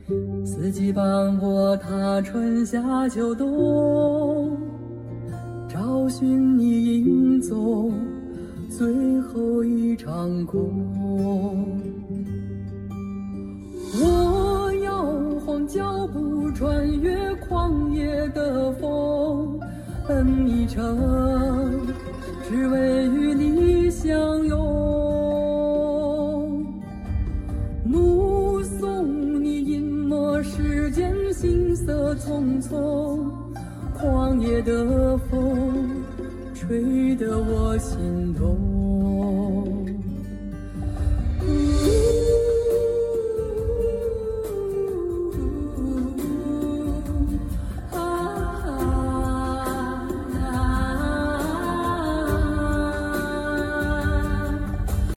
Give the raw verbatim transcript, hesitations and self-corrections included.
四季伴我踏春夏秋冬，找寻你影踪最后一场空。我摇晃脚步穿越旷野的风，奔一程只为与你相拥，目送你隐没世间行色匆匆，旷野的风吹得我心痛。